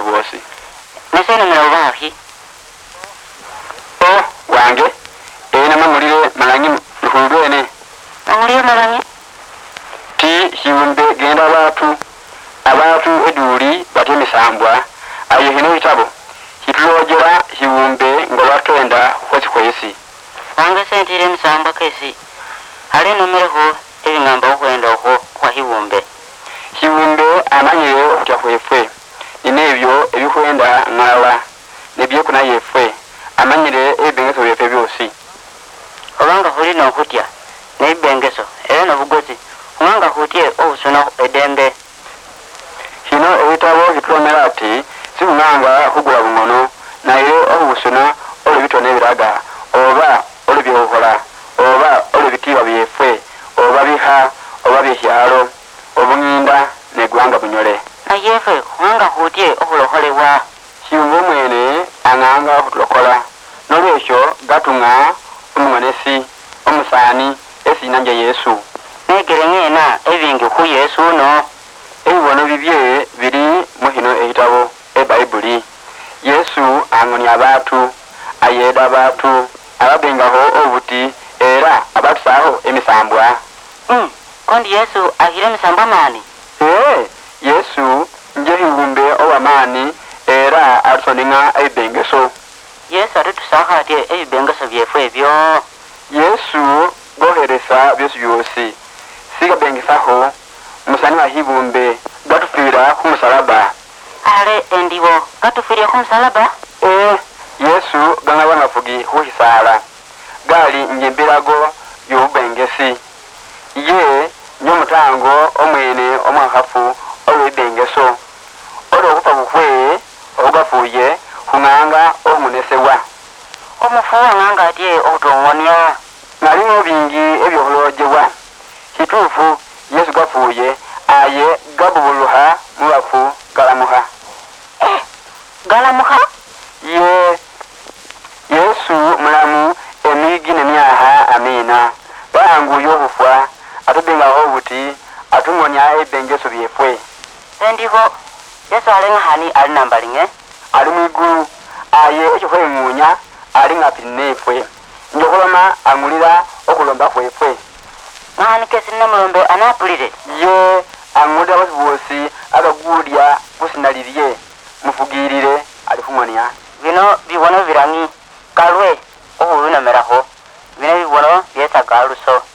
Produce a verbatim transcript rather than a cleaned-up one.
bosi Nese nomero bahi. Oh, wange. Ena mamulire malangi luhulwene. Mamulire malangi? Ti hiwumbe genda abantu. Abantu eduli batemisambwa. Ayo hino hitabo. Hitulojera hiwumbe ngo batenda kwesi kwesi. Wange sentire misamba kesi. Hali nomero ho ebingamba okwenda ho kwa hiwumbe. Hiwumbe amanyire okutya kwefwe. Inebyo ebikwenda ngala. Nebye kuna yefwe. Amanyire ebengeso byefwe byosi. Obanga huli no kutya. Ne bengeso. Era no bugozi. Umanga kutye obusuna edembe. Hino ebitabo hitulomera ati sibunganga hugula bungono naye obusuna olubitone biraga oba olubyohola oba olubitiba byefwe oba biha oba bihyalo obunginda negwanga bunyole Na yefe umanga kutye okulokolewa. Hiwumbe mwene anganga kutulokola nolwekyo gatunga omwanesi omusani esinanja Yesu Negere ngena ebingi ku Yesu no. Ebibono bibye biri muhino ehitabo eBayibuli. Yesu angoni abantu ayeda abantu ababengaho obuti era abatusaho emisambwa. Mm. Kondi Yesu ahire misamba mani. Eh, Yesu nje hiwumbe owamani era atusoninga ebengeso. Yesu atutusaka ati ebibengeso byefwe ebyo. Yesu goheresa byosi byosi. Siga bengesaho musani wa hibumbe gatufira kumusalaba. Ale endiwo katufirye ku musalaba. Eh, Yesu ganga banafugi huhisala. Gali njemberago yubengesi. Ye nyomutango omwene omwakafu olwebengeso. Olo okufa bukwe ogafuye kumanga omunesewa. Omufuwa nganga ati otongonya. Nalimo bingi ebyokulojebwa. Hitufu Yesu gafuye aye gabubuluha mubafu galamuha. Eh, galamuha? Ye Yesu mulamu emigi nemyaha amina. Bangu yobufwa atubengaho obuti atungonya ebengeso byefwe. Endiwo Yesu alenga hani ali nambalinge. Ali mwigulu aye ekyokweng'unya ali ngapinefwe. Njokoloma angulira okulomba kwefwe. Ngani kesi namulombe anapulire. Ye angulira bose bosi abagulya businalirye mufugirire alifungonya. Bino bibono birangi kalwe ohulunameraho. Bino bibono byesa galuso.